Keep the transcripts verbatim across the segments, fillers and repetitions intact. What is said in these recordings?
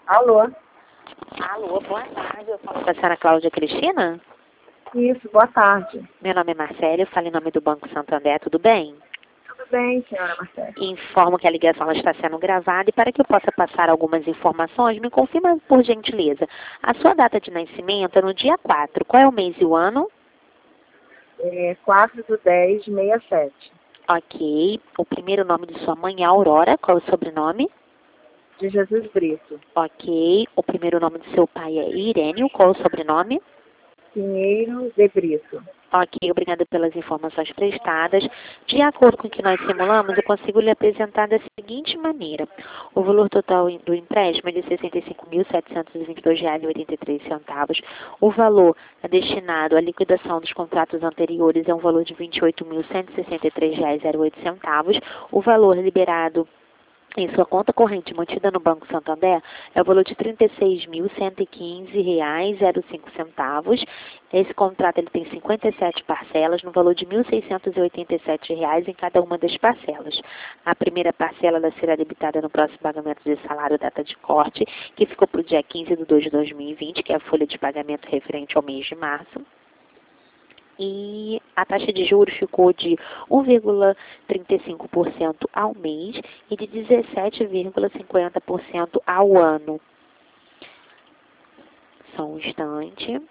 Alô? Alô, boa tarde. Eu falo com a senhora Cláudia Cristina? Isso, boa tarde. Meu nome é Marcele, eu falo em nome do Banco Santander, tudo bem? Tudo bem, senhora Marcele? Informo que a ligação ela está sendo gravada e para que eu possa passar algumas informações, me confirma por gentileza. A sua data de nascimento é no dia quatro. Qual é o mês e o ano? É quatro do dez, sessenta e sete. Ok. O primeiro nome de sua mãe é Aurora. Qual é o sobrenome? De Jesus Brito. Ok. O primeiro nome de seu pai é Irênio. Qual é o sobrenome? Pinheiro de Brito. Ok, obrigada pelas informações prestadas. De acordo com o que nós simulamos, eu consigo lhe apresentar da seguinte maneira. O valor total do empréstimo é de sessenta e cinco mil, setecentos e vinte e dois reais e oitenta e três centavos. O valor destinado à liquidação dos contratos anteriores é um valor de vinte e oito mil, cento e sessenta e três reais e zero oito centavos. O valor liberado em sua conta corrente mantida no Banco Santander é o valor de trinta e seis mil, cento e quinze reais e zero cinco centavos. Esse contrato ele tem cinquenta e sete parcelas no valor de mil seiscentos e oitenta e sete reais em cada uma das parcelas. A primeira parcela ela será debitada no próximo pagamento de salário data de corte, que ficou para o dia quinze de dois de dois mil e vinte, que é a folha de pagamento referente ao mês de março. E a taxa de juros ficou de um vírgula trinta e cinco por cento ao mês e de dezessete vírgula cinquenta por cento ao ano. Só um instante.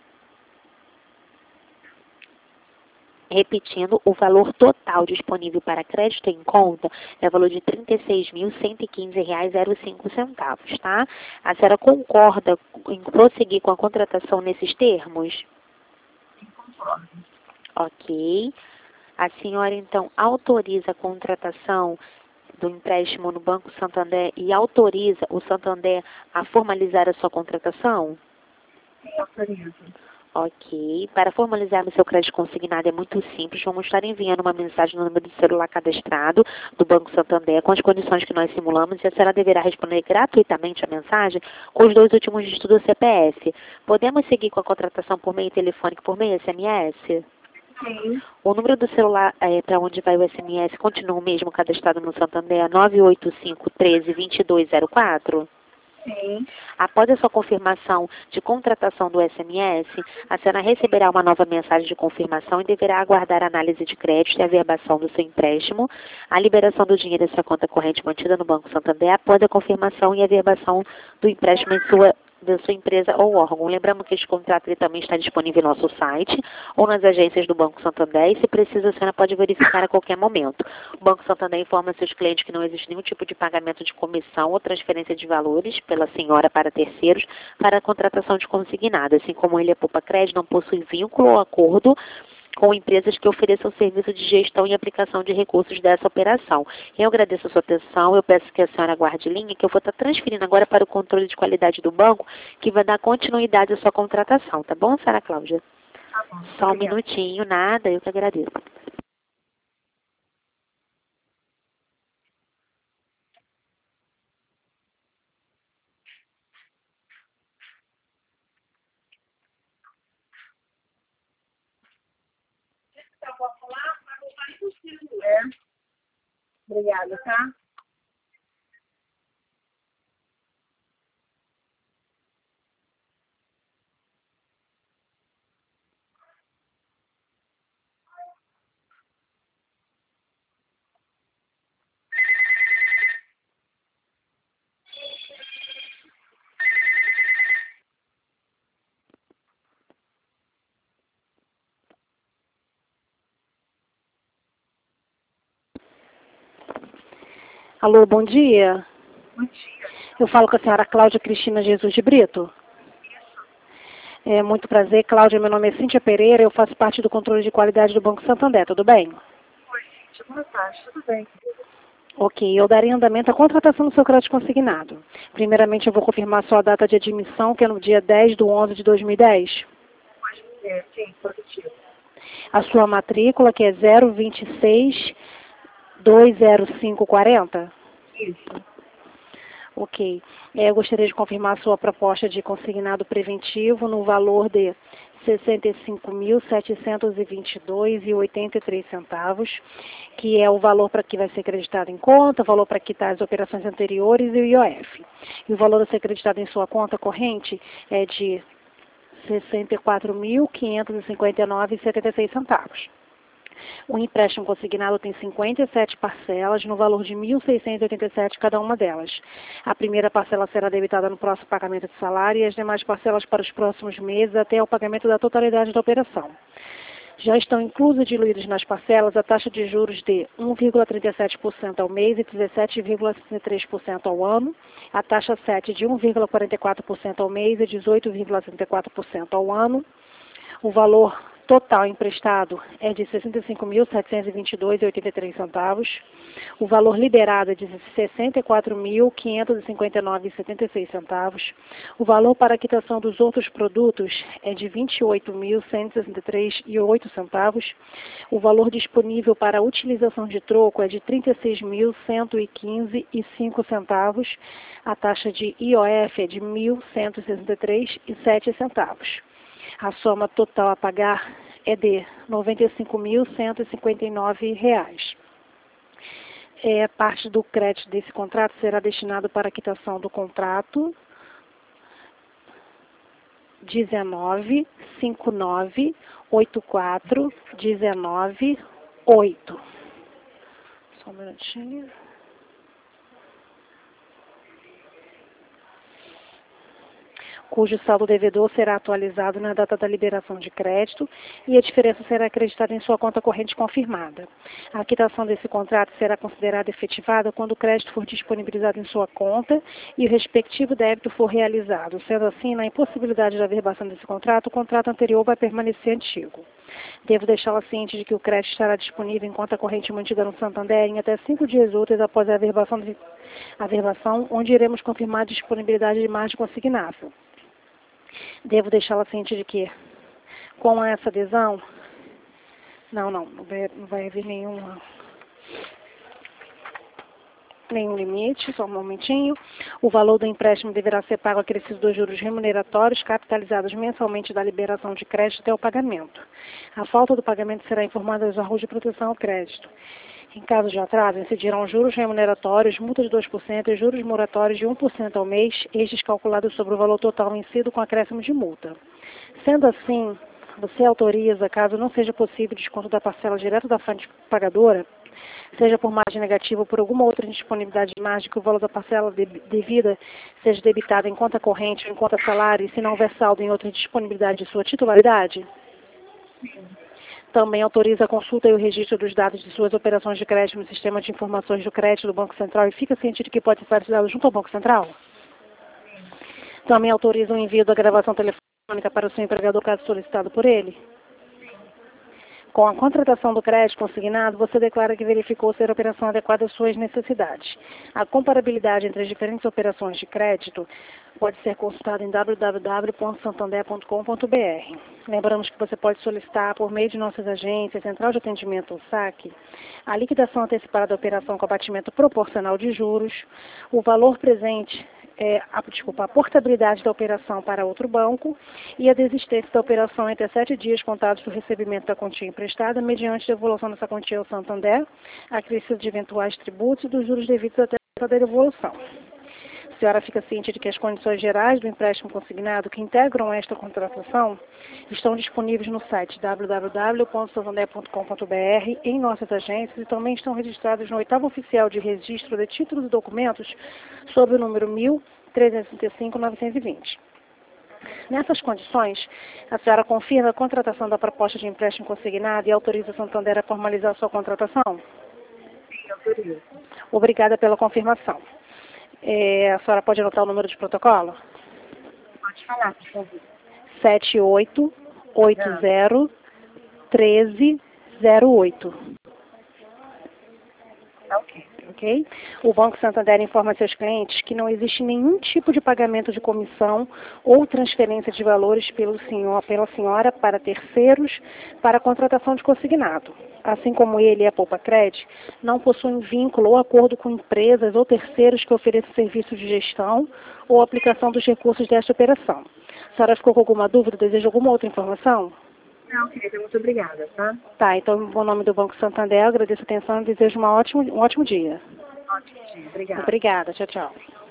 Repetindo, o valor total disponível para crédito em conta é o valor de trinta e seis mil, cento e quinze reais e zero cinco centavos, tá? A senhora concorda em prosseguir com a contratação nesses termos? Concordo. Ok. A senhora, então, autoriza a contratação do empréstimo no Banco Santander e autoriza o Santander a formalizar a sua contratação? Sim, autorizo. Ok. Para formalizar o seu crédito consignado é muito simples. Vamos estar enviando uma mensagem no número de celular cadastrado do Banco Santander com as condições que nós simulamos e a senhora deverá responder gratuitamente a mensagem com os dois últimos dígitos do C P F. Podemos seguir com a contratação por meio telefônico, por meio S M S? Sim. O número do celular é, para onde vai o S M S continua o mesmo cadastrado no Santander, nove oito cinco, um três, dois dois zero quatro? Sim. Após a sua confirmação de contratação do S M S, a senhora receberá uma nova mensagem de confirmação e deverá aguardar a análise de crédito e a averbação do seu empréstimo, a liberação do dinheiro da sua conta corrente mantida no Banco Santander após a confirmação e averbação do empréstimo em sua da sua empresa ou órgão. Lembramos que este contrato ele também está disponível no nosso site ou nas agências do Banco Santander e, se precisa, a senhora pode verificar a qualquer momento. O Banco Santander informa seus clientes que não existe nenhum tipo de pagamento de comissão ou transferência de valores pela senhora para terceiros para a contratação de consignado. Assim como ele é poupa crédito, não possui vínculo ou acordo com empresas que ofereçam serviço de gestão e aplicação de recursos dessa operação. Eu agradeço a sua atenção, eu peço que a senhora aguarde linha, que eu vou estar transferindo agora para o controle de qualidade do banco, que vai dar continuidade à sua contratação, tá bom, senhora Cláudia? Tá bom. Só um Obrigada. minutinho, nada, eu que agradeço. Eu vou falar, mas não vai impossível. É. Obrigada, tá? Alô, bom dia. Bom dia. Eu falo com a senhora Cláudia Cristina Jesus de Brito. É muito prazer, Cláudia. Meu nome é Cíntia Pereira, eu faço parte do controle de qualidade do Banco Santander, tudo bem? Oi, Cíntia. Boa tarde. Tudo bem? Ok, eu darei andamento à contratação do seu crédito consignado. Primeiramente, eu vou confirmar sua data de admissão, que é no dia dez de onze de dois mil e dez. É, sim, positivo. A sua matrícula, que é zero vinte e seis, dois zero cinco quarenta. Isso. Ok. É, eu gostaria de confirmar a sua proposta de consignado preventivo no valor de sessenta e cinco mil, setecentos e vinte e dois reais e oitenta e três centavos, que é o valor para que vai ser acreditado em conta, o valor para quitar as operações anteriores e o I O F. E o valor a ser acreditado em sua conta corrente é de sessenta e quatro mil, quinhentos e cinquenta e nove reais e setenta e seis centavos. O empréstimo consignado tem cinquenta e sete parcelas no valor de mil seiscentos e oitenta e sete reais cada uma delas. A primeira parcela será debitada no próximo pagamento de salário e as demais parcelas para os próximos meses até o pagamento da totalidade da operação. Já estão inclusas e diluídas nas parcelas a taxa de juros de um vírgula trinta e sete por cento ao mês e dezessete vírgula sessenta e três por cento ao ano, a taxa sete de um vírgula quarenta e quatro por cento ao mês e dezoito vírgula setenta e quatro por cento ao ano. O valor total emprestado é de sessenta e cinco mil, setecentos e vinte e dois reais e oitenta e três centavos. O valor liberado é de sessenta e quatro mil, quinhentos e cinquenta e nove reais e setenta e seis centavos. O valor para a quitação dos outros produtos é de vinte e oito mil, cento e sessenta e três reais e oito centavos. O valor disponível para a utilização de troco é de trinta e seis mil, cento e quinze reais e cinco centavos. A taxa de I O F é de mil cento e sessenta e três reais e sete centavos. A soma total a pagar é de noventa e cinco mil, cento e cinquenta e nove reais. É, parte do crédito desse contrato será destinado para a quitação do contrato dezenove, cinquenta e nove, oitenta e quatro, dezenove, oito. Só um minutinho. Cujo saldo devedor será atualizado na data da liberação de crédito e a diferença será acreditada em sua conta corrente confirmada. A quitação desse contrato será considerada efetivada quando o crédito for disponibilizado em sua conta e o respectivo débito for realizado. Sendo assim, na impossibilidade da averbação desse contrato, o contrato anterior vai permanecer antigo. Devo deixá-la ciente de que o crédito estará disponível em conta corrente mantida no Santander em até cinco dias úteis após a averbação, de, a averbação onde iremos confirmar a disponibilidade de margem consignável. Devo deixá-la ciente de que, com essa adesão, não, não, não vai, não vai haver nenhuma, nenhum limite, só um momentinho. O valor do empréstimo deverá ser pago acrescido dos juros remuneratórios capitalizados mensalmente da liberação de crédito até o pagamento. A falta do pagamento será informada aos órgãos de proteção ao crédito. Em caso de atraso, incidirão juros remuneratórios, multa de dois por cento e juros moratórios de um por cento ao mês, estes calculados sobre o valor total vencido com acréscimo de multa. Sendo assim, você autoriza, caso não seja possível desconto da parcela direto da fonte pagadora, seja por margem negativa ou por alguma outra indisponibilidade de margem que o valor da parcela de, devida seja debitado em conta corrente ou em conta salário e se não houver saldo em outra disponibilidade de sua titularidade? Também autoriza a consulta e o registro dos dados de suas operações de crédito no sistema de informações do crédito do Banco Central e fica ciente de que pode ser partilhado junto ao Banco Central? Também autoriza o envio da gravação telefônica para o seu empregador caso solicitado por ele? Com a contratação do crédito consignado, você declara que verificou ser a operação adequada às suas necessidades. A comparabilidade entre as diferentes operações de crédito pode ser consultada em w w w ponto santander ponto com ponto b r. Lembramos que você pode solicitar, por meio de nossas agências, Central de Atendimento ou saque, a liquidação antecipada da operação com abatimento proporcional de juros, o valor presente, é, a, desculpa, a portabilidade da operação para outro banco e a desistência da operação entre sete dias contados do recebimento da quantia emprestada, mediante devolução dessa quantia ao Santander, acrescido de eventuais tributos e dos juros devidos até a devolução. A senhora fica ciente de que as condições gerais do empréstimo consignado que integram esta contratação estão disponíveis no site w w w ponto santander ponto com ponto b r, em nossas agências, e também estão registrados no oitavo oficial de registro de títulos e documentos sob o número mil trezentos e trinta e cinco, novecentos e vinte. Nessas condições, a senhora confirma a contratação da proposta de empréstimo consignado e autoriza a Santander a formalizar a sua contratação? Sim, autorizo. Obrigada pela confirmação. É, a senhora pode anotar o número de protocolo? Pode falar, por favor. sete oito oito zero um três zero oito. Tá ok. ok? O Banco Santander informa seus clientes que não existe nenhum tipo de pagamento de comissão ou transferência de valores pelo senhor, pela senhora para terceiros para a contratação de consignado. Assim como ele e a Poupacred não possuem vínculo ou acordo com empresas ou terceiros que ofereçam serviço de gestão ou aplicação dos recursos desta operação. A senhora ficou com alguma dúvida? Deseja alguma outra informação? Não, querida, muito obrigada, tá? Tá, então, em nome do Banco Santander, agradeço a atenção e desejo uma ótimo, um ótimo dia. Ótimo dia, obrigada. Obrigada, tchau, tchau.